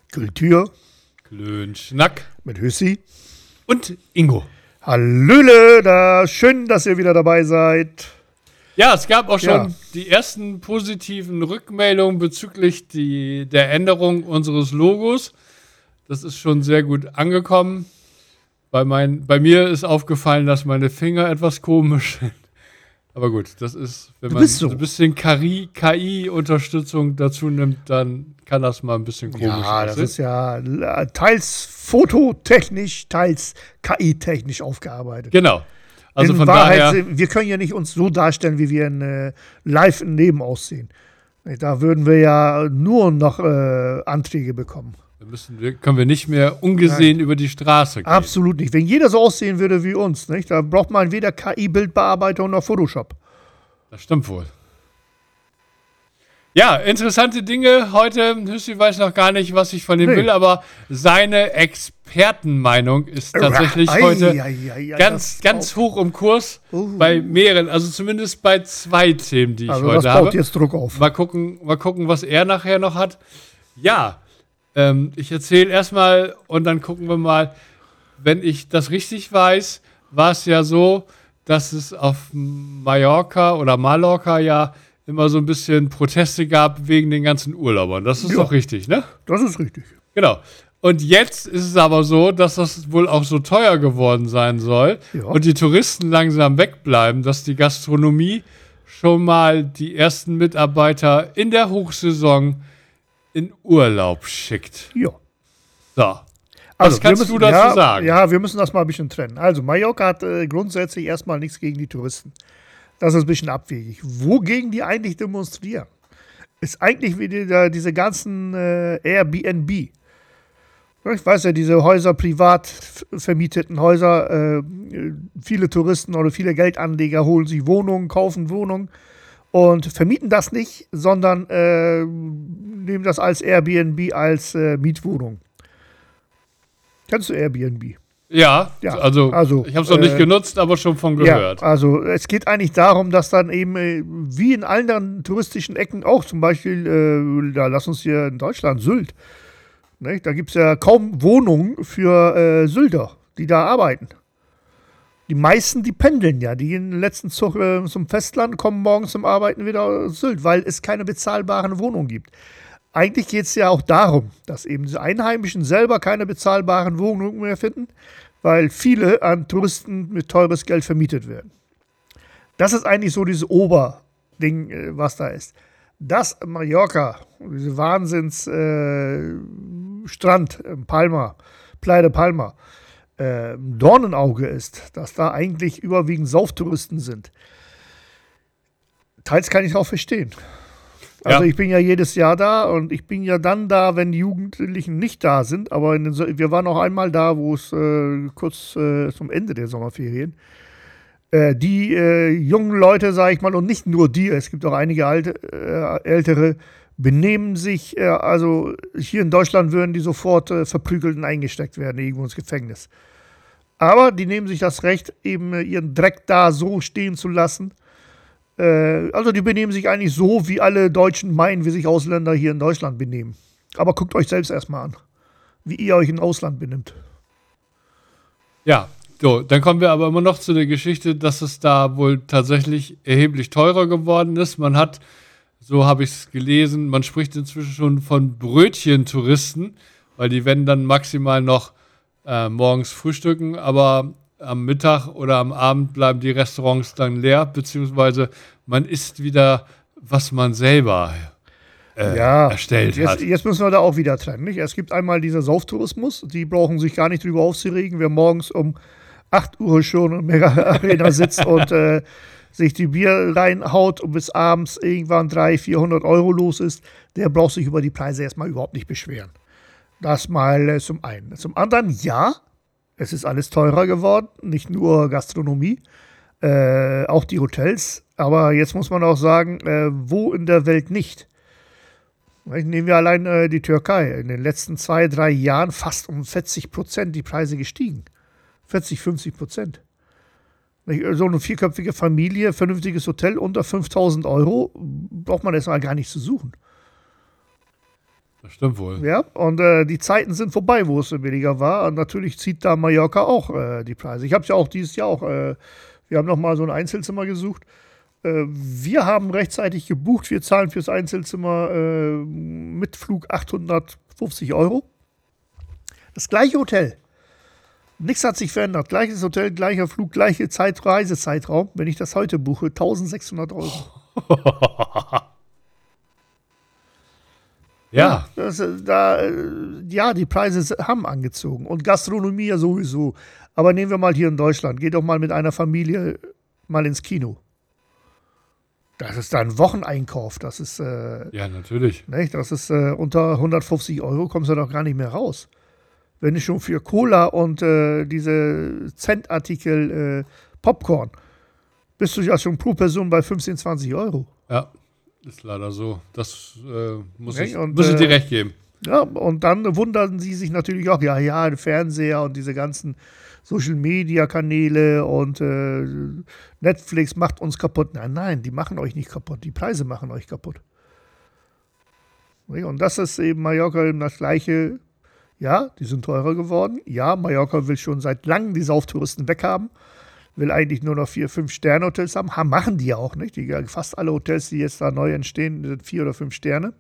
Kultur Klönschnack mit Hüssi und Ingo. Hallöle, schön, dass ihr wieder dabei seid. Ja, es gab auch schon die ersten positiven Rückmeldungen bezüglich der Änderung unseres Logos. Das ist schon sehr gut angekommen. Bei mir ist aufgefallen, dass meine Finger etwas komisch sind. Aber gut, das ist, wenn man so ein bisschen KI-Unterstützung dazu nimmt, dann kann das mal ein bisschen komisch aussehen. Ja, das ist ja teils fototechnisch, teils KI-technisch aufgearbeitet. Genau. Also in von Wahrheit, daher, wir können ja nicht uns so darstellen, wie wir live im Leben aussehen. Da würden wir ja nur noch Anträge bekommen. können wir nicht mehr ungesehen über die Straße gehen. Absolut nicht. Wenn jeder so aussehen würde wie uns, nicht, da braucht man weder KI-Bildbearbeitung noch Photoshop. Das stimmt wohl. Ja, interessante Dinge heute. Hüssi weiß noch gar nicht, was ich von ihm will, aber seine Expertenmeinung ist tatsächlich heute ganz hoch im Kurs bei mehreren, also zumindest bei 2 Themen, die ich heute habe. Das baut jetzt Druck auf. Mal gucken, was er nachher noch hat. Ja, ich erzähle erstmal und dann gucken wir mal. Wenn ich das richtig weiß, war es ja so, dass es auf Mallorca ja immer so ein bisschen Proteste gab wegen den ganzen Urlaubern. Das ist doch richtig, ne? Das ist richtig. Genau. Und jetzt ist es aber so, dass das wohl auch so teuer geworden sein soll und die Touristen langsam wegbleiben, dass die Gastronomie schon mal die ersten Mitarbeiter in der Hochsaison in Urlaub schickt. Ja. So. Was kannst du dazu sagen? Ja, wir müssen das mal ein bisschen trennen. Also, Mallorca hat grundsätzlich erstmal nichts gegen die Touristen. Das ist ein bisschen abwegig. Wogegen die eigentlich demonstrieren, ist eigentlich wie diese ganzen Airbnb. Ich weiß ja, diese Häuser, privat vermieteten Häuser, viele Touristen oder viele Geldanleger holen sich Wohnungen, kaufen Wohnungen und vermieten das nicht, sondern nehmen das als Airbnb, als Mietwohnung. Kennst du Airbnb? Ja, also ich habe es noch nicht genutzt, aber schon von gehört. Ja, also es geht eigentlich darum, dass dann eben, wie in anderen touristischen Ecken auch, zum Beispiel, lass uns hier in Deutschland, Sylt, ne? Da gibt es ja kaum Wohnungen für Sylter, die da arbeiten. Die meisten, die pendeln ja, die gehen den letzten Zug zum Festland, kommen morgens zum Arbeiten wieder aus Sylt, weil es keine bezahlbaren Wohnungen gibt. Eigentlich geht es ja auch darum, dass eben die Einheimischen selber keine bezahlbaren Wohnungen mehr finden, weil viele an Touristen mit teures Geld vermietet werden. Das ist eigentlich so dieses Oberding, was da ist. Dass Mallorca, diese Wahnsinns-Strand, Palma, Playa de Palma, Dornenauge ist, dass da eigentlich überwiegend Sauftouristen sind. Teils kann ich auch verstehen. Also ich bin ja jedes Jahr da und ich bin ja dann da, wenn die Jugendlichen nicht da sind. Aber wir waren auch einmal da, wo es kurz zum Ende der Sommerferien. Die jungen Leute, sage ich mal, und nicht nur die, es gibt auch einige Ältere, benehmen sich, also hier in Deutschland würden die sofort verprügelt und eingesteckt werden, irgendwo ins Gefängnis. Aber die nehmen sich das Recht, eben ihren Dreck da so stehen zu lassen. Also die benehmen sich eigentlich so, wie alle Deutschen meinen, wie sich Ausländer hier in Deutschland benehmen. Aber guckt euch selbst erstmal an, wie ihr euch im Ausland benimmt. Ja, so, dann kommen wir aber immer noch zu der Geschichte, dass es da wohl tatsächlich erheblich teurer geworden ist. Man hat, so habe ich es gelesen, man spricht inzwischen schon von Brötchentouristen, weil die werden dann maximal noch morgens frühstücken, aber am Mittag oder am Abend bleiben die Restaurants dann leer, beziehungsweise man isst wieder, was man selber erstellt hat. Jetzt müssen wir da auch wieder trennen. Nicht? Es gibt einmal dieser Sauftourismus, die brauchen sich gar nicht drüber aufzuregen, wer morgens um 8 Uhr schon in der Arena sitzt und sich die Bier reinhaut und bis abends irgendwann 300-400 Euro los ist, der braucht sich über die Preise erstmal überhaupt nicht beschweren. Das mal zum einen. Zum anderen, ja, es ist alles teurer geworden, nicht nur Gastronomie, auch die Hotels. Aber jetzt muss man auch sagen, wo in der Welt nicht. Nehmen wir allein die Türkei. In den letzten 2-3 Jahren fast um 40% die Preise gestiegen. 40-50%. So eine 4-köpfige Familie, vernünftiges Hotel unter 5.000 Euro, braucht man erstmal gar nicht zu suchen. Das stimmt wohl. Ja, und die Zeiten sind vorbei, wo es billiger war. Und natürlich zieht da Mallorca auch die Preise. Ich habe es ja auch dieses Jahr auch, wir haben nochmal so ein Einzelzimmer gesucht. Wir haben rechtzeitig gebucht. Wir zahlen fürs Einzelzimmer mit Flug 850 €. Das gleiche Hotel. Nichts hat sich verändert. Gleiches Hotel, gleicher Flug, gleiche Reisezeitraum. Wenn ich das heute buche, 1.600 €. Ja. Die Preise haben angezogen. Und Gastronomie ja sowieso. Aber nehmen wir mal hier in Deutschland. Geht doch mal mit einer Familie mal ins Kino. Das ist da ein Wocheneinkauf. Das ist. Ja, natürlich. Nicht? Das ist unter 150 € kommst du doch gar nicht mehr raus. Wenn du schon für Cola und diese Centartikel Popcorn bist du ja schon pro Person bei 15, 20 €. Ja, ist leider so. Das muss Okay, ich und, dir recht geben. Ja, und dann wundern sie sich natürlich auch, ja, der Fernseher und diese ganzen Social-Media-Kanäle und Netflix macht uns kaputt. Nein, die machen euch nicht kaputt. Die Preise machen euch kaputt. Und das ist eben Mallorca eben das Gleiche. Ja, die sind teurer geworden. Ja, Mallorca will schon seit langem die Sauftouristen weghaben. Will eigentlich nur noch 4-, 5-Sterne-Hotels haben. Machen die ja auch nicht. Fast alle Hotels, die jetzt da neu entstehen, sind 4 oder 5 Sterne.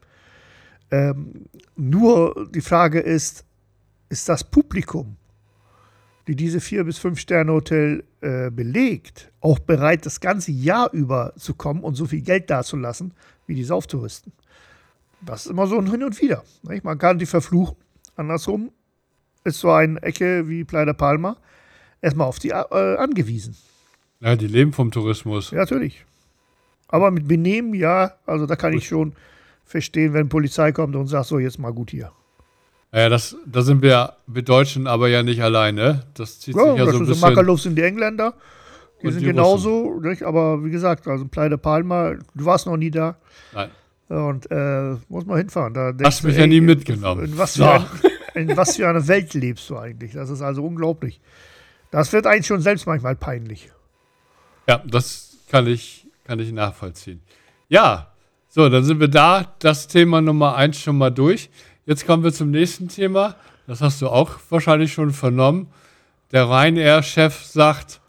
Nur die Frage ist das Publikum, die diese 4- bis 5-Sterne-Hotel belegt, auch bereit, das ganze Jahr über zu kommen und so viel Geld dazulassen, wie die Sauftouristen? Das ist immer so ein Hin und Wieder. Nicht? Man kann die verfluchen. Andersrum ist so eine Ecke wie Playa de Palma erstmal auf die angewiesen. Ja, die leben vom Tourismus. Ja, natürlich. Aber mit Benehmen, ja, also da kann ich schon verstehen, wenn Polizei kommt und sagt, so, jetzt mal gut hier. Ja, da sind wir Deutschen aber ja nicht alleine. Das zieht sich ja so ein bisschen. Makaluf sind die Engländer. Die sind genauso, nicht? Aber wie gesagt, also Playa de Palma, du warst noch nie da. Nein. Und muss mal hinfahren. Da hast mich ja nie mitgenommen. In was für eine Welt lebst du eigentlich? Das ist also unglaublich. Das wird eigentlich schon selbst manchmal peinlich. Ja, das kann ich nachvollziehen. Ja, so, dann sind wir da. Das Thema Nummer 1 schon mal durch. Jetzt kommen wir zum nächsten Thema. Das hast du auch wahrscheinlich schon vernommen. Der Ryanair-Chef sagt,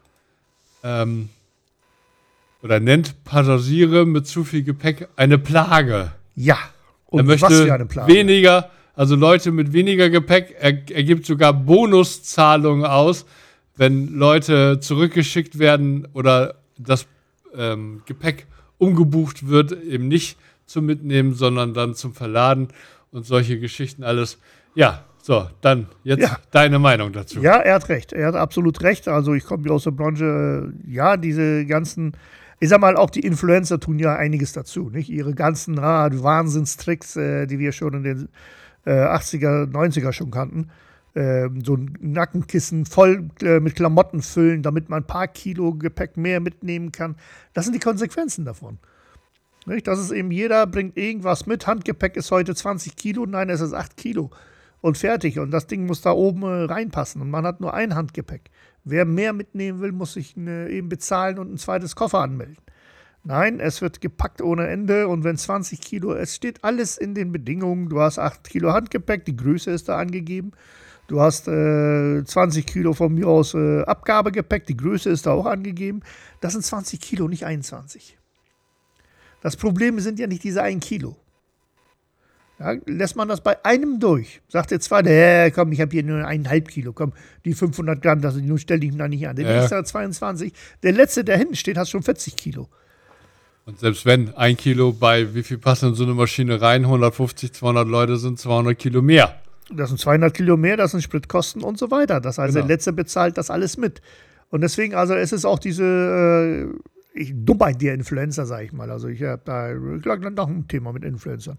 oder nennt Passagiere mit zu viel Gepäck eine Plage. Ja, und er möchte was für eine Plage? Weniger, also Leute mit weniger Gepäck. Er gibt sogar Bonuszahlungen aus, wenn Leute zurückgeschickt werden oder das Gepäck umgebucht wird, eben nicht zum Mitnehmen, sondern dann zum Verladen und solche Geschichten alles. Ja, so, dann jetzt deine Meinung dazu. Ja, er hat recht. Er hat absolut recht. Also ich komme aus der Branche, ja, diese ganzen, ich sag mal, auch die Influencer tun ja einiges dazu, nicht? Ihre ganzen Wahnsinnstricks, die wir schon in den 80er, 90er schon kannten. So ein Nackenkissen voll mit Klamotten füllen, damit man ein paar Kilo Gepäck mehr mitnehmen kann. Das sind die Konsequenzen davon. Nicht? Das ist eben, jeder bringt irgendwas mit. Handgepäck ist heute 20 Kilo, nein, es ist 8 Kilo. Und fertig. Und das Ding muss da oben reinpassen. Und man hat nur ein Handgepäck. Wer mehr mitnehmen will, muss sich eben bezahlen und ein zweites Koffer anmelden. Nein, es wird gepackt ohne Ende. Und wenn 20 Kilo, es steht alles in den Bedingungen. Du hast 8 Kilo Handgepäck, die Größe ist da angegeben. Du hast 20 Kilo von mir aus Abgabegepäck, die Größe ist da auch angegeben. Das sind 20 Kilo, nicht 21. Das Problem sind ja nicht diese 1 Kilo. Ja, lässt man das bei einem durch, sagt der Zweite, komm, ich habe hier nur 1,5 Kilo, komm, die 500 Gramm, nun stell dich da nicht an. Der nächste hat 22, der letzte, der hinten steht, hat schon 40 Kilo. Und selbst wenn 1 Kilo bei, wie viel passen in so eine Maschine rein, 150, 200 Leute sind 200 Kilo mehr. Das sind 200 Kilo mehr, das sind Spritkosten und so weiter. Das heißt, der Letzte bezahlt das alles mit. Und deswegen, also es ist auch diese Dummheit der Influencer, sage ich mal. Also ich habe da noch ein Thema mit Influencern.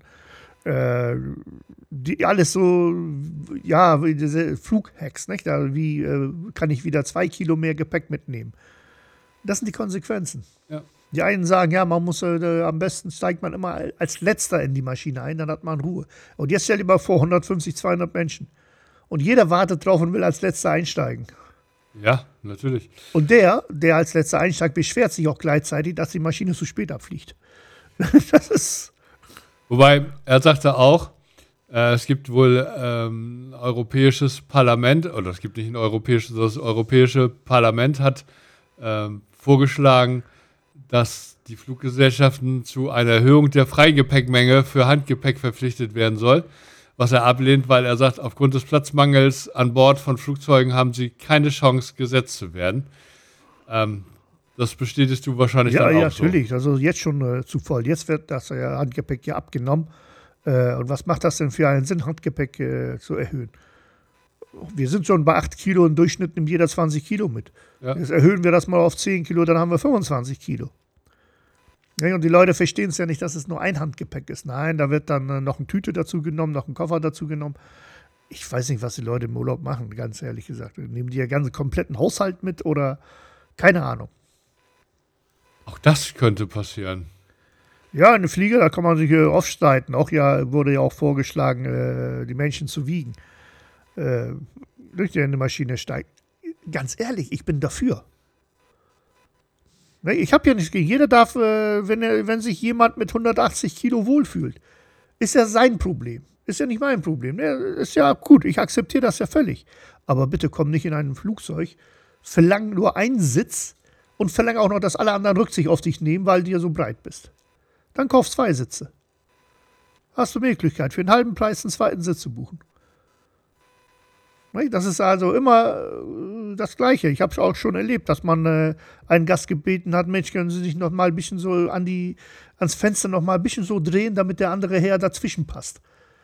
Die alles so, ja, wie diese Flughacks, nicht? Wie kann ich wieder 2 Kilo mehr Gepäck mitnehmen? Das sind die Konsequenzen. Ja. Die einen sagen, ja, man muss, am besten steigt man immer als Letzter in die Maschine ein, dann hat man Ruhe. Und jetzt stell dir mal vor, 150, 200 Menschen. Und jeder wartet drauf und will als Letzter einsteigen. Ja, natürlich. Und der als Letzter einsteigt, beschwert sich auch gleichzeitig, dass die Maschine zu spät abfliegt. Das ist... Wobei, er sagte auch, Es gibt wohl ein europäisches Parlament, oder es gibt nicht ein europäisches, das europäische Parlament hat vorgeschlagen, dass die Fluggesellschaften zu einer Erhöhung der Freigepäckmenge für Handgepäck verpflichtet werden soll, was er ablehnt, weil er sagt, aufgrund des Platzmangels an Bord von Flugzeugen haben sie keine Chance, gesetzt zu werden. Das bestätigst du wahrscheinlich dann auch Ja, natürlich. So. Also jetzt schon zu voll. Jetzt wird das Handgepäck ja abgenommen. Und was macht das denn für einen Sinn, Handgepäck zu erhöhen? Wir sind schon bei 8 Kilo, im Durchschnitt nimmt jeder 20 Kilo mit. Ja. Jetzt erhöhen wir das mal auf 10 Kilo, dann haben wir 25 Kilo. Ja, und die Leute verstehen es ja nicht, dass es nur ein Handgepäck ist. Nein, da wird dann noch eine Tüte dazu genommen, noch ein Koffer dazu genommen. Ich weiß nicht, was die Leute im Urlaub machen, ganz ehrlich gesagt. Nehmen die ja ganz kompletten Haushalt mit oder keine Ahnung. Auch das könnte passieren. Ja, eine Fliege, da kann man sich aufstreiten. Wurde ja auch vorgeschlagen, die Menschen zu wiegen. Durch die eine Maschine steigt. Ganz ehrlich, ich bin dafür. Ich habe ja nichts gegen. Jeder darf, wenn sich jemand mit 180 Kilo wohlfühlt, ist ja sein Problem. Ist ja nicht mein Problem. Ist ja gut, ich akzeptiere das ja völlig. Aber bitte komm nicht in ein Flugzeug, verlang nur einen Sitz und verlang auch noch, dass alle anderen Rücksicht auf dich nehmen, weil du ja so breit bist. Dann kauf 2 Sitze. Hast du Möglichkeit, für einen halben Preis einen zweiten Sitz zu buchen. Das ist also immer das Gleiche. Ich habe es auch schon erlebt, dass man einen Gast gebeten hat, Mensch, können Sie sich noch mal ein bisschen so ans Fenster noch mal ein bisschen so drehen, damit der andere Herr dazwischen passt.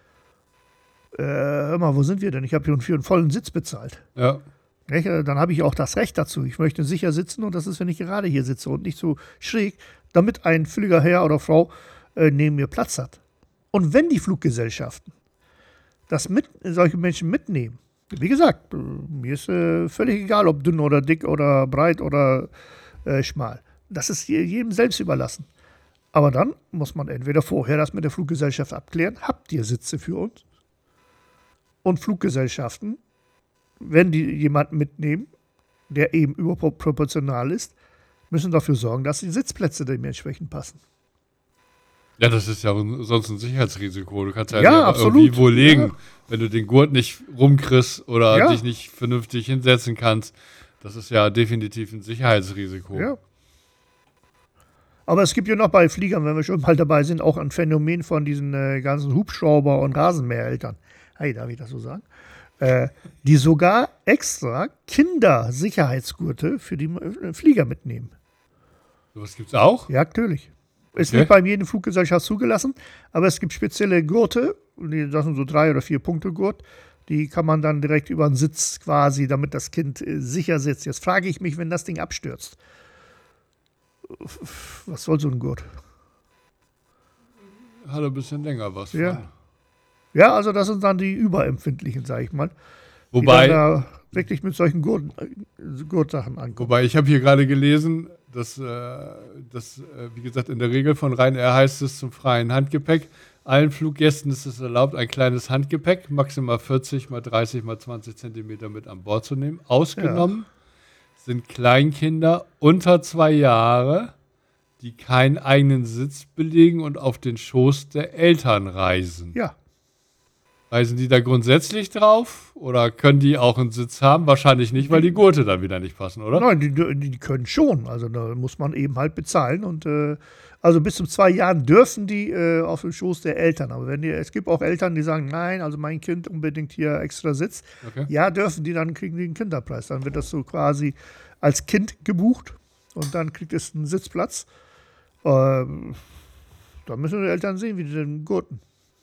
Hör mal, wo sind wir denn? Ich habe hier für einen vollen Sitz bezahlt. Ja. Dann habe ich auch das Recht dazu. Ich möchte sicher sitzen und das ist, wenn ich gerade hier sitze und nicht so schräg, damit ein fülliger Herr oder Frau neben mir Platz hat. Und wenn die Fluggesellschaften solche Menschen mitnehmen, wie gesagt, mir ist völlig egal, ob dünn oder dick oder breit oder schmal. Das ist jedem selbst überlassen. Aber dann muss man entweder vorher das mit der Fluggesellschaft abklären, habt ihr Sitze für uns? Und Fluggesellschaften, wenn die jemanden mitnehmen, der eben überproportional ist, müssen dafür sorgen, dass die Sitzplätze dementsprechend passen. Ja, das ist ja sonst ein Sicherheitsrisiko. Du kannst ja irgendwie wo legen, wenn du den Gurt nicht rumkriegst oder dich nicht vernünftig hinsetzen kannst. Das ist ja definitiv ein Sicherheitsrisiko. Ja. Aber es gibt ja noch bei Fliegern, wenn wir schon mal dabei sind, auch ein Phänomen von diesen ganzen Hubschrauber- und Rasenmähereltern. Hey, darf ich das so sagen? Die sogar extra Kindersicherheitsgurte für die Flieger mitnehmen. Was gibt's auch? Ja, natürlich. Ist nicht bei jedem Fluggesellschaft zugelassen, aber es gibt spezielle Gurte, das sind so 3 oder 4 Punkte Gurt, die kann man dann direkt über den Sitz quasi, damit das Kind sicher sitzt. Jetzt frage ich mich, wenn das Ding abstürzt, was soll so ein Gurt? Hat ein bisschen länger was. Ja, also das sind dann die Überempfindlichen, sage ich mal. Wobei die dann da wirklich mit solchen Gurtsachen ankommen. Wobei, ich habe hier gerade gelesen, dass, wie gesagt, in der Regel von Ryanair heißt es zum freien Handgepäck, allen Fluggästen ist es erlaubt, ein kleines Handgepäck, maximal 40 mal 30 mal 20 Zentimeter mit an Bord zu nehmen. Ausgenommen sind Kleinkinder unter 2 Jahre, die keinen eigenen Sitz belegen und auf den Schoß der Eltern reisen. Ja. Reisen die da grundsätzlich drauf oder können die auch einen Sitz haben? Wahrscheinlich nicht, weil die Gurte dann wieder nicht passen, oder? Nein, die können schon. Also da muss man eben halt bezahlen. Und also bis zu 2 Jahren dürfen die auf den Schoß der Eltern. Aber es gibt auch Eltern, die sagen, nein, also mein Kind unbedingt hier extra Sitz. Okay. Ja, dürfen die, dann kriegen die einen Kinderpreis. Dann wird das so quasi als Kind gebucht und dann kriegt es einen Sitzplatz. Da müssen die Eltern sehen, wie die den gurten.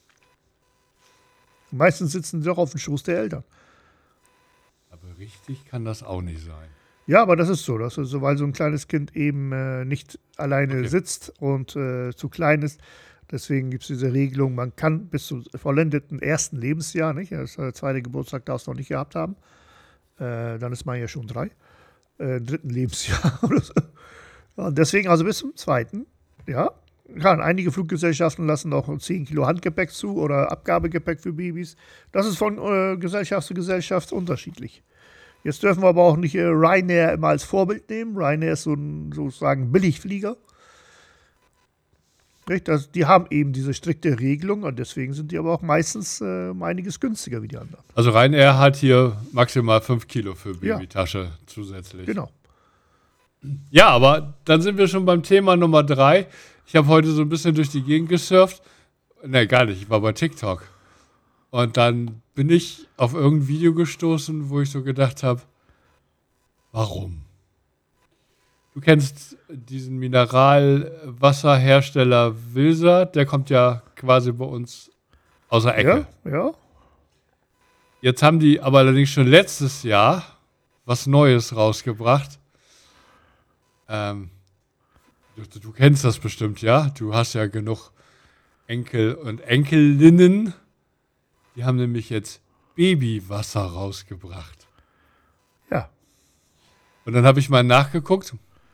Meistens sitzen sie doch auf dem Schoß der Eltern. Aber richtig kann das auch nicht sein. Ja, aber das ist so, weil so ein kleines Kind eben nicht alleine sitzt und zu klein ist. Deswegen gibt es diese Regelung, man kann bis zum vollendeten 1. Lebensjahr, nicht? Das 2. Geburtstag darfst du noch nicht gehabt haben. Dann ist man ja schon 3. 3. Lebensjahr oder so. Und deswegen also bis zum 2. Ja. Klar, einige Fluggesellschaften lassen auch 10 Kilo Handgepäck zu oder Abgabegepäck für Babys. Das ist von Gesellschaft zu Gesellschaft unterschiedlich. Jetzt dürfen wir aber auch nicht Ryanair immer als Vorbild nehmen. Ryanair ist so ein sozusagen Billigflieger. Nicht? Die haben eben diese strikte Regelung und deswegen sind die aber auch meistens einiges günstiger wie die anderen. Also Ryanair hat hier maximal 5 Kilo für Babytasche zusätzlich. Genau. Ja, aber dann sind wir schon beim Thema Nummer 3. Ich habe heute so ein bisschen durch die Gegend gesurft. Ne, gar nicht, ich war bei TikTok. Und dann bin ich auf irgendein Video gestoßen, wo ich so gedacht habe, warum? Du kennst diesen Mineralwasserhersteller Wilser, der kommt ja quasi bei uns aus der Ecke. Ja. Jetzt haben die aber allerdings schon letztes Jahr was Neues rausgebracht. Du kennst das bestimmt, ja? Du hast ja genug Enkel und Enkelinnen. Die haben nämlich jetzt Babywasser rausgebracht. Ja. Und dann habe ich mal nachgeguckt.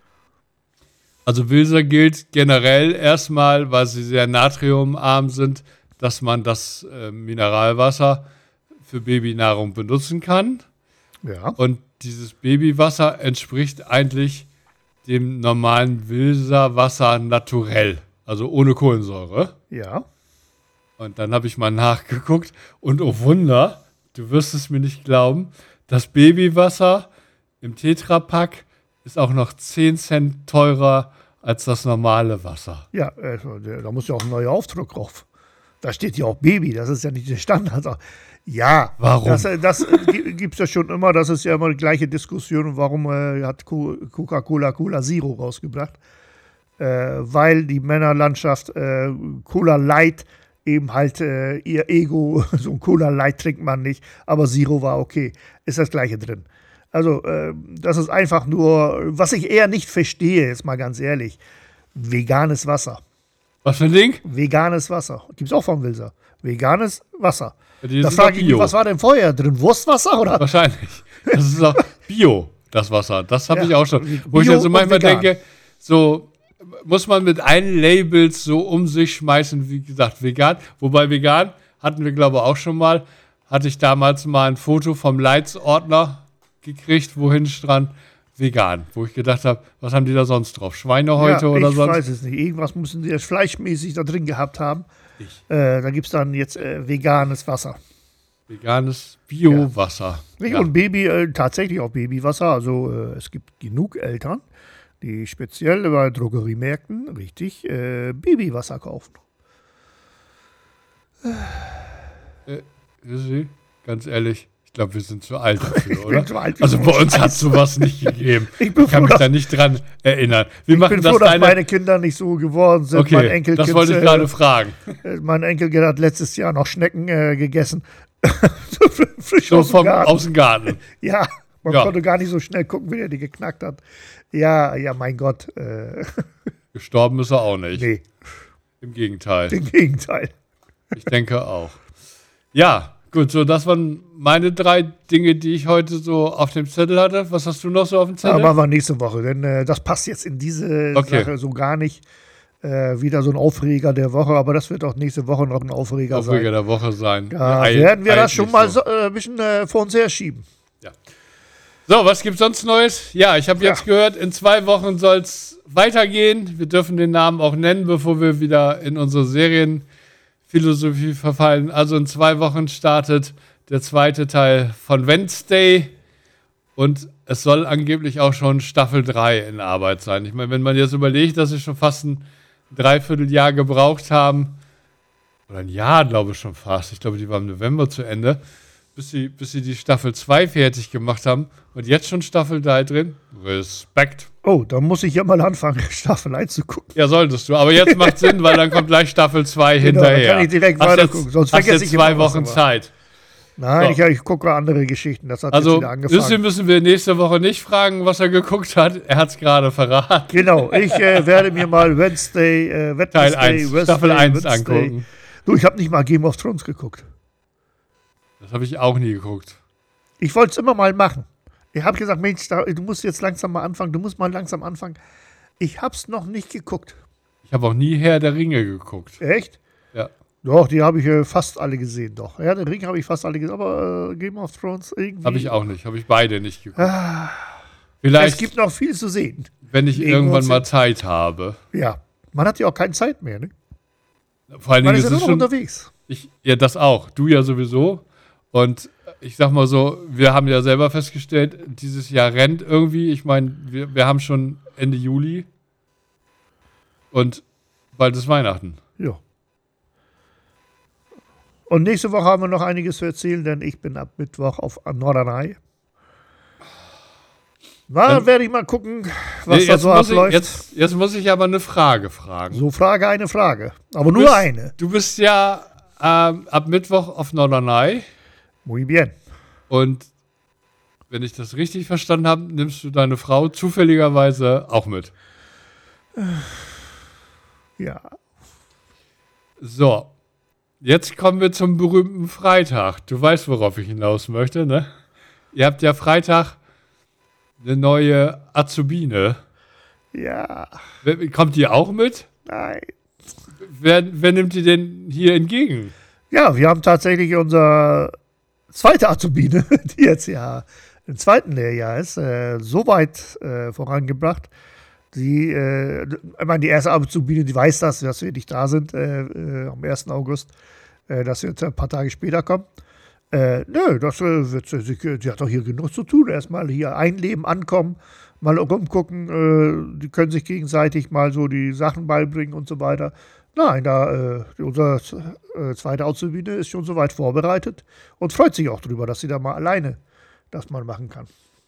Also Wilser gilt generell erstmal, weil sie sehr natriumarm sind, dass man das Mineralwasser für Babynahrung benutzen kann. Ja. Und dieses Babywasser entspricht eigentlich dem normalen Wilser Wasser naturell, also ohne Kohlensäure. Ja. Und dann habe ich mal nachgeguckt und oh Wunder, du wirst es mir nicht glauben, das Babywasser im Tetrapack ist auch noch 10 Cent teurer als das normale Wasser. Ja, da muss ja auch ein neuer Aufdruck drauf. Da steht ja auch Baby, das ist ja nicht der Standard. Ja, warum? Das gibt es ja schon immer, das ist ja immer die gleiche Diskussion, warum hat Coca-Cola Cola Zero rausgebracht. Weil die Männerlandschaft Cola Light eben halt ihr Ego, so ein Cola Light trinkt man nicht, aber Zero war okay, ist das gleiche drin. Also das ist einfach nur, was ich eher nicht verstehe, ist mal ganz ehrlich, veganes Wasser. Was für ein Ding? Veganes Wasser. Gibt's auch von Wilser. Veganes Wasser. Ja, da frage ich mich, was war denn vorher drin? Wurstwasser oder? Wahrscheinlich. Das ist auch Bio, das Wasser. Das habe ich auch schon. Wo Bio ich also manchmal vegan. denke, so muss man mit allen Labels so um sich schmeißen, wie gesagt, vegan. Wobei vegan hatten wir, glaube ich, auch schon mal. Hatte ich damals mal ein Foto vom Leitsordner gekriegt, wohin stand vegan. Wo ich gedacht habe, was haben die da sonst drauf? Schweinehäute oder sonst? Ich weiß es nicht. Irgendwas müssen die jetzt fleischmäßig da drin gehabt haben. Da gibt es dann jetzt veganes Wasser. Veganes Bio-Wasser. Ja. Und tatsächlich auch Babywasser. Also es gibt genug Eltern, die speziell bei Drogeriemärkten richtig Babywasser kaufen. Ganz ehrlich, ich glaube, wir sind zu alt dafür, oder? Zu alt also bei uns hat es sowas nicht gegeben. Ich kann mich da nicht dran erinnern. Ich bin froh, dass meine Kinder nicht so geworden sind. Okay, mein Enkelkind, das wollte ich gerade fragen. Mein Enkelkind hat letztes Jahr noch Schnecken gegessen. Frisch so aus dem Garten. Ja, man konnte gar nicht so schnell gucken, wie er die geknackt hat. Ja, mein Gott. Gestorben ist er auch nicht. Nee. Im Gegenteil. Im Gegenteil. Ich denke auch. Ja, gut, so das waren meine 3 Dinge, die ich heute so auf dem Zettel hatte. Was hast du noch so auf dem Zettel? Ja, machen wir nächste Woche, denn das passt jetzt in diese Sache so gar nicht. Wieder so ein Aufreger der Woche, aber das wird auch nächste Woche noch ein Aufreger sein. Der Woche sein. Ja, werden wir das schon mal so ein bisschen vor uns herschieben. Ja. So, was gibt's sonst Neues? Ja, ich habe jetzt gehört, in 2 Wochen soll es weitergehen. Wir dürfen den Namen auch nennen, bevor wir wieder in unsere Serienphilosophie verfallen. Also in 2 Wochen startet der 2. Teil von Wednesday und es soll angeblich auch schon Staffel 3 in Arbeit sein. Ich meine, wenn man jetzt überlegt, dass sie schon fast ein Dreivierteljahr gebraucht haben, oder ein Jahr, glaube ich schon fast. Ich glaube, die war im November zu Ende, bis sie die Staffel 2 fertig gemacht haben und jetzt schon Staffel 3 drin. Respekt. Oh, da muss ich ja mal anfangen, Staffel 1 zu gucken. Ja, solltest du. Aber jetzt macht Sinn, weil dann kommt gleich Staffel 2 hinterher. Dann kann ich direkt weiter gucken. Sonst vergesse ich 2 Wochen Zeit. Nein, so. Ich gucke andere Geschichten. Das hat jetzt wieder angefangen. Also müssen wir nächste Woche nicht fragen, was er geguckt hat. Er hat es gerade verraten. Genau, ich werde mir mal Wednesday Teil 1, Staffel 1 angucken. Du, ich habe nicht mal Game of Thrones geguckt. Das habe ich auch nie geguckt. Ich wollte es immer mal machen. Ich habe gesagt, Mensch, du musst jetzt langsam mal anfangen. Du musst mal langsam anfangen. Ich habe es noch nicht geguckt. Ich habe auch nie Herr der Ringe geguckt. Echt? Ja. Doch, die habe ich fast alle gesehen, doch. Ja, den Ring habe ich fast alle gesehen, aber Game of Thrones irgendwie... Habe ich auch nicht, habe ich beide nicht geguckt. Vielleicht, es gibt noch viel zu sehen. Wenn ich irgendwann mal Zeit habe. Ja, man hat ja auch keine Zeit mehr, ne? Vor allen Man Dingen ist ja nur noch unterwegs. Ja, das auch. Du ja sowieso. Und ich sag mal so, wir haben ja selber festgestellt, dieses Jahr rennt irgendwie. Ich meine, wir haben schon Ende Juli und bald ist Weihnachten. Ja. Und nächste Woche haben wir noch einiges zu erzählen, denn ich bin ab Mittwoch auf Norderney. Da werde ich mal gucken, was da so abläuft. Jetzt muss ich aber eine Frage fragen. So, Frage, eine Frage. Aber nur eine. Du bist ja ab Mittwoch auf Norderney. Muy bien. Und wenn ich das richtig verstanden habe, nimmst du deine Frau zufälligerweise auch mit. Ja. So, jetzt kommen wir zum berühmten Freitag. Du weißt, worauf ich hinaus möchte, ne? Ihr habt ja Freitag eine neue Azubine. Ja. Kommt die auch mit? Nein. Wer nimmt die denn hier entgegen? Ja, wir haben tatsächlich unsere zweite Azubine, die jetzt ja im zweiten Lehrjahr ist, so weit vorangebracht. Die erste Azubine, die weiß das, dass wir nicht da sind am 1. August, dass wir jetzt ein paar Tage später kommen. Nö, sie hat doch hier genug zu tun. Erstmal hier einleben, ankommen, mal rumgucken. Die können sich gegenseitig mal so die Sachen beibringen und so weiter. Nein, unsere zweite Azubine ist schon soweit vorbereitet und freut sich auch darüber, dass sie da mal alleine das mal machen kann.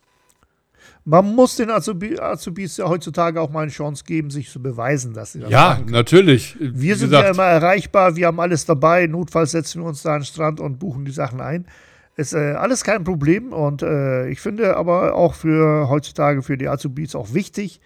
Man muss den Azubis ja heutzutage auch mal eine Chance geben, sich zu beweisen, dass sie das machen können. Natürlich. Wir sind ja immer erreichbar, wir haben alles dabei. Notfalls setzen wir uns da an den Strand und buchen die Sachen ein. Ist alles kein Problem und ich finde aber auch heutzutage für die Azubis auch wichtig,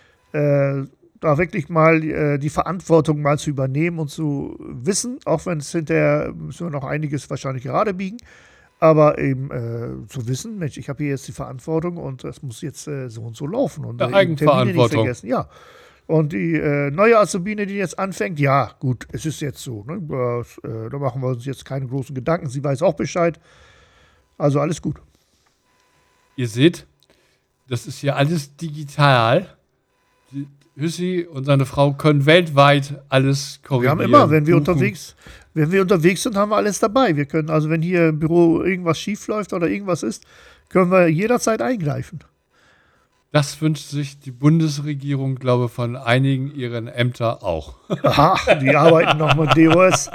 da wirklich mal die Verantwortung mal zu übernehmen und zu wissen, auch wenn es hinterher müssen wir noch einiges wahrscheinlich gerade biegen, aber eben zu wissen, Mensch, ich habe hier jetzt die Verantwortung und das muss jetzt so und so laufen und Eigenverantwortung nicht vergessen. Ja. Und die neue Azubine, die jetzt anfängt, ja gut, es ist jetzt so, ne? Da machen wir uns jetzt keine großen Gedanken, sie weiß auch Bescheid, also alles gut. Ihr seht, das ist ja alles digital. Hüssi und seine Frau können weltweit alles korrigieren. Wir haben immer, wenn wir unterwegs sind, haben wir alles dabei. Wir können, also wenn hier im Büro irgendwas schief läuft oder irgendwas ist, können wir jederzeit eingreifen. Das wünscht sich die Bundesregierung, glaube ich, von einigen ihren Ämtern auch. Aha, die arbeiten noch mit DOS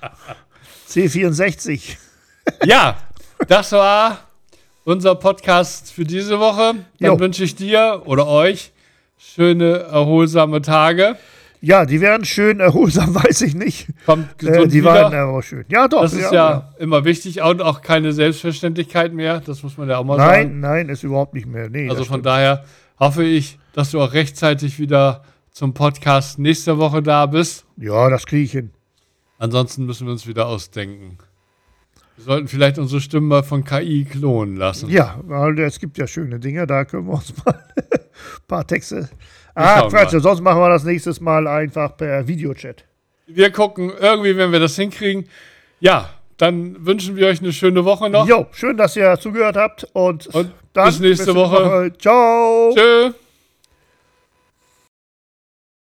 C64. Ja, das war unser Podcast für diese Woche. Dann wünsche ich dir oder euch schöne, erholsame Tage. Ja, die werden schön erholsam, weiß ich nicht. Kommt gesund die wieder. waren aber schön. Ja, doch. Das ist ja immer wichtig und auch keine Selbstverständlichkeit mehr. Das muss man ja auch mal sagen. Nein, ist überhaupt nicht mehr. Nee, also von daher hoffe ich, dass du auch rechtzeitig wieder zum Podcast nächste Woche da bist. Ja, das kriege ich hin. Ansonsten müssen wir uns wieder ausdenken. Wir sollten vielleicht unsere Stimmen mal von KI klonen lassen. Ja, weil es gibt ja schöne Dinge, da können wir uns mal ein paar Texte. Quatsch, sonst machen wir das nächstes Mal einfach per Videochat. Wir gucken irgendwie, wenn wir das hinkriegen. Ja, dann wünschen wir euch eine schöne Woche noch. Jo, schön, dass ihr zugehört habt und dann bis nächste Woche. Ciao. Tschö.